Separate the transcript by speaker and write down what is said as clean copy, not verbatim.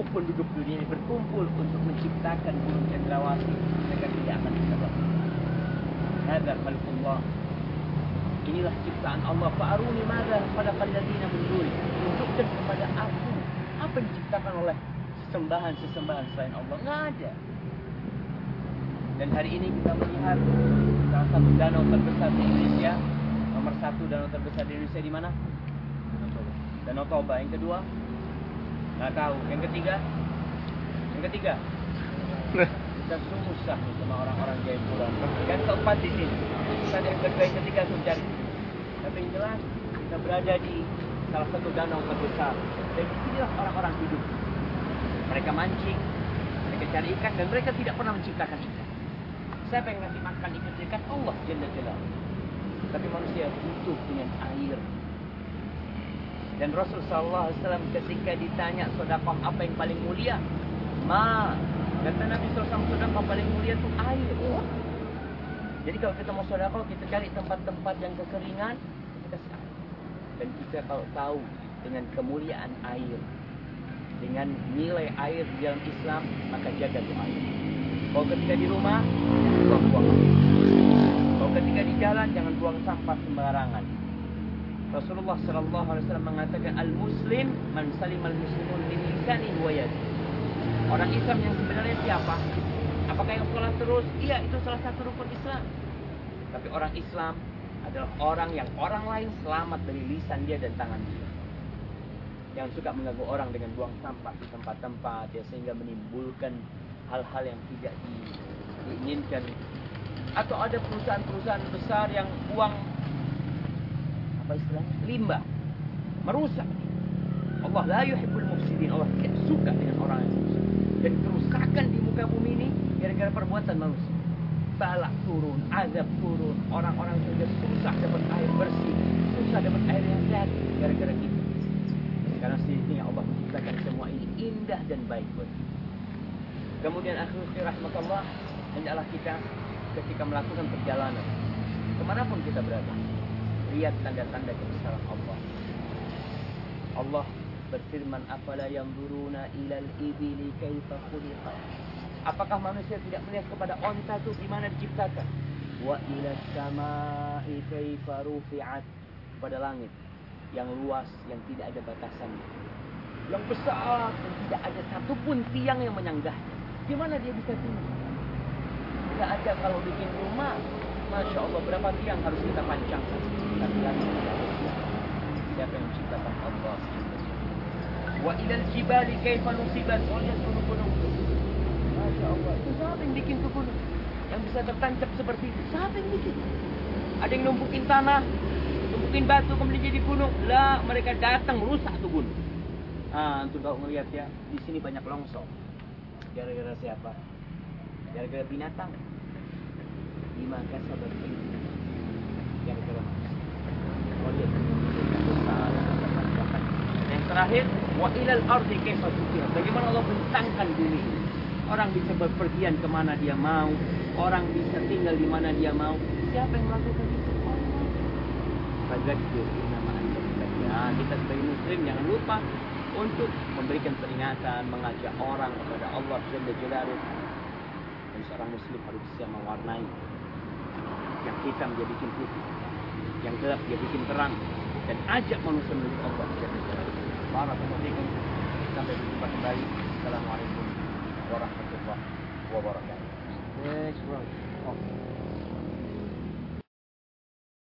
Speaker 1: penduduk dunia ini berkumpul untuk menciptakan burung cendrawasih, mereka tidak akan bisa berkumpul. Hadza khalqullah. Inilah ciptaan Allah. Fa'aruni madza khalaqal ladzina min duni. Tunjukkan kepada aku apa yang diciptakan oleh sesembahan selain Allah. Nggak ada. Dan hari ini kita melihat salah satu danau terbesar di Indonesia. Nomor 1 danau terbesar di Indonesia di mana? Danau Toba. Yang kedua? Nggak tahu. Yang ketiga? Kita susah nih sama orang-orang Jayapura. Yang keempat di sini. Kita yang kedua, yang ketiga harus cari. Tapi yang jelas kita berada di salah satu danau terbesar. Dan di sinilah orang-orang hidup. Mereka mancing, mereka cari ikan, dan mereka tidak pernah menciptakan ikan. Siapa yang ngasih makan ikan? Allah Jalla Jalaluhu. Tapi manusia butuh dengan air. Dan Rasul sallallahu alaihi wasallam ketika ditanya sedekah apa yang paling mulia? Kata Nabi SAW, sedekah paling mulia itu air. Jadi kalau kita mau sedekah, kita cari tempat-tempat yang kekeringan, kita kasih air. Dan kita kalau tahu dengan kemuliaan air, dengan nilai air di dalam Islam, maka jaga tuh air. Kalau ketika di rumah, jangan buang air. Kalau ketika di jalan, jangan buang sampah sembarangan. Rasulullah SAW mengatakan, al-muslim man salimal muslimun min lisanihi wa yadihi. Orang Islam yang sebenarnya siapa? Apakah yang sholat terus? Iya, itu salah satu rukun Islam. Tapi orang Islam adalah orang yang orang lain selamat dari lisan dia dan tangan dia. Yang suka mengganggu orang dengan buang sampah di tempat-tempat ya, sehingga menimbulkan hal-hal yang tidak diinginkan. Atau ada perusahaan-perusahaan besar yang buang apa istilahnya? Limbah. Merusak. Allah la yuhibbul mufsidin. Allah tidak suka dengan orang yang merusak. Dan kerusakan di muka bumi ini gara-gara perbuatan manusia. Balak turun, azab turun, orang-orang sudah susah dapat air bersih, susah dapat air yang sehat gara-gara kita. Karena sesungguhnya Allah menciptakan semua ini indah dan baik buat kita. Kemudian akhirnya rahmatullah, hendaklah kita ketika melakukan perjalanan kemanapun kita berada, lihat tanda-tanda kebesaran Allah. Allah berfirman, afala yanzuruna ilal ibili kaifa khuliqat. Apakah manusia tidak melihat kepada onta itu di mana diciptakan? Wa ilas samai kaifa rufi'at. Kepada langit yang luas, yang tidak ada batasannya, yang besar, dan tidak ada satupun tiang yang menyanggahnya. Di mana dia bisa tinggi? Tidak ada. Kalau bikin rumah, Masya Allah, berapa tiang harus kita pancangkan? Tapi langit tidak ada tiang. Siapa yang menciptakan? Allah. Wa ilal jibali kaifa nusibat. Oh, lihat gunung-gunung. Masya Allah, itu siapa yang bikin tuh gunung? Yang bisa tertancap seperti itu, siapa yang bikin? Ada yang numpukin tanah, numpukin batu kemudian jadi gunung. Lah, mereka datang merusak tuh gunung. Antum kalau ngelihat ya, di sini banyak longsor. Gara-gara siapa? Gara-gara binatang. Bima kasabat ini. Gara-gara manusia. Oh, lihat. Yang terakhir, wa ilal ardi kaifa sutihat. Bagaimana Allah bentangkan bumi ini? Orang bisa berpergian kemana dia mau, orang bisa tinggal di mana dia mau. Siapa yang melakukan itu? Allah. Fadzakir innama anta mudzakir. Kita sebagai muslim jangan lupa untuk memberikan peringatan, mengajak orang kepada Allah Jalla Jalaluhu. Dan seorang muslim harus bisa mewarnai. Yang hitam dia bikin putih, yang gelap dia bikin terang, dan ajak manusia menuju Allah Jalla Jalaluhu. Barakallahu fiikum. Sampai berjumpa kembali. Assalamualaikum warahmatullahi wabarakatuh. Next round.